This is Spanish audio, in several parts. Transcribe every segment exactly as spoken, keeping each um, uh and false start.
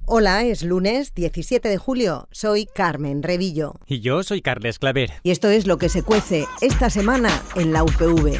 Hola, es lunes diecisiete de julio. Soy Carmen Revillo. Y yo soy Carles Claver. Y esto es lo que se cuece esta semana en la U P V.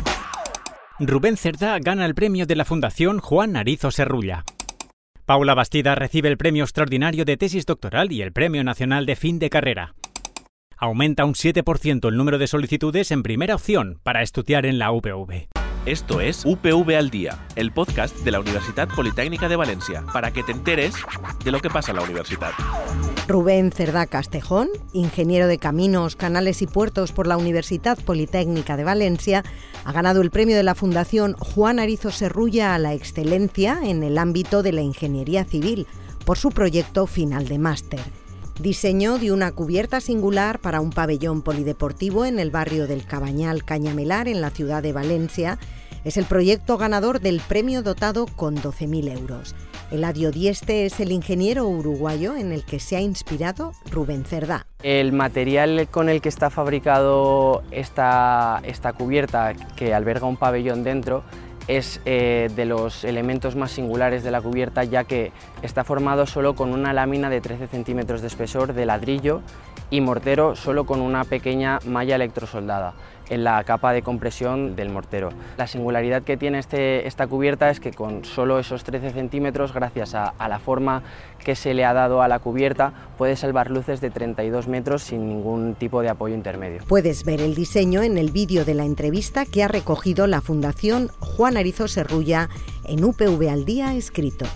Rubén Cerdá gana el premio de la Fundación Juan Arizo Serrulla. Paula Bastida recibe el premio extraordinario de tesis doctoral y el premio nacional de fin de carrera. Aumenta un siete por ciento el número de solicitudes en primera opción para estudiar en la U P V. Esto es U P V al Día, el podcast de la Universitat Politécnica de Valencia, para que te enteres de lo que pasa en la universidad. Rubén Cerdá Castejón, ingeniero de caminos, canales y puertos por la Universitat Politécnica de Valencia, ha ganado el premio de la Fundación Juan Arizo Serrulla a la excelencia en el ámbito de la ingeniería civil por su proyecto final de máster. Diseño de una cubierta singular para un pabellón polideportivo en el barrio del Cabañal Cañamelar, en la ciudad de Valencia. Es el proyecto ganador del premio dotado con doce mil euros. Eladio Dieste es el ingeniero uruguayo en el que se ha inspirado Rubén Cerdá. El material con el que está fabricado esta, esta cubierta, que alberga un pabellón dentro, es eh, de los elementos más singulares de la cubierta, ya que está formado solo con una lámina de trece centímetros de espesor de ladrillo y mortero, solo con una pequeña malla electrosoldada en la capa de compresión del mortero. La singularidad que tiene este, esta cubierta es que con solo esos trece centímetros, gracias a, a la forma que se le ha dado a la cubierta, puede salvar luces de treinta y dos metros sin ningún tipo de apoyo intermedio. Puedes ver el diseño en el vídeo de la entrevista que ha recogido la Fundación Juan Arizo Serrulla en U P V al Día escrito.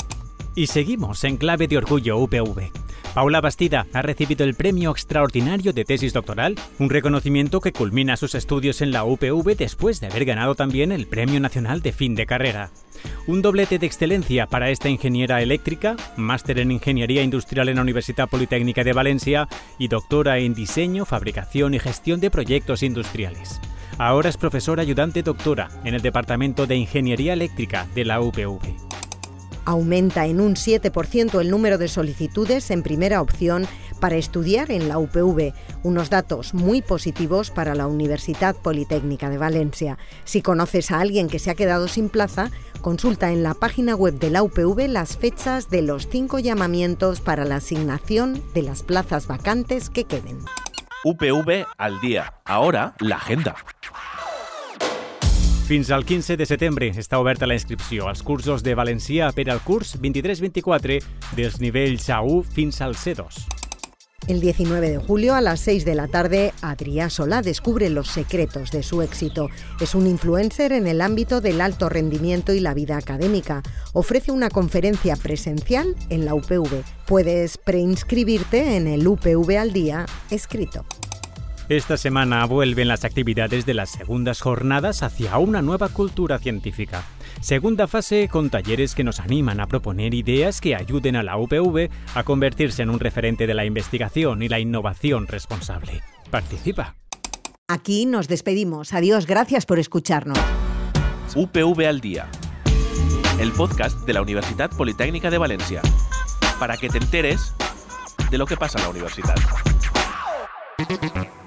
Y seguimos en clave de orgullo U P V. Paula Bastida ha recibido el Premio Extraordinario de Tesis Doctoral, un reconocimiento que culmina sus estudios en la U P V después de haber ganado también el Premio Nacional de Fin de Carrera. Un doblete de excelencia para esta ingeniera eléctrica, máster en Ingeniería Industrial en la Universitat Politécnica de Valencia y doctora en Diseño, Fabricación y Gestión de Proyectos Industriales. Ahora es profesora ayudante doctora en el Departamento de Ingeniería Eléctrica de la U P V. Aumenta en un siete por ciento el número de solicitudes en primera opción para estudiar en la U P V, unos datos muy positivos para la Universitat Politécnica de Valencia. Si conoces a alguien que se ha quedado sin plaza, consulta en la página web de la U P V las fechas de los cinco llamamientos para la asignación de las plazas vacantes que queden. U P V al Día. Ahora, la agenda. Fins al quinze de setembre està oberta la inscripció als cursos de valencià per al curs vint-i-tres vint-i-quatre dels nivells A u fins al C dos. El diecinueve de julio a las seis de la tarde, Adrià Solà descubre los secretos de su éxito. Es un influencer en el ámbito del alto rendimiento y la vida académica. Ofrece una conferencia presencial en la U P V. Puedes preinscribirte en el U P V al Día escrito. Esta semana vuelven las actividades de las segundas jornadas hacia una nueva cultura científica. Segunda fase con talleres que nos animan a proponer ideas que ayuden a la U P V a convertirse en un referente de la investigación y la innovación responsable. Participa. Aquí nos despedimos. Adiós, gracias por escucharnos. U P V al Día, el podcast de la Universitat Politécnica de Valencia, para que te enteres de lo que pasa en la universidad.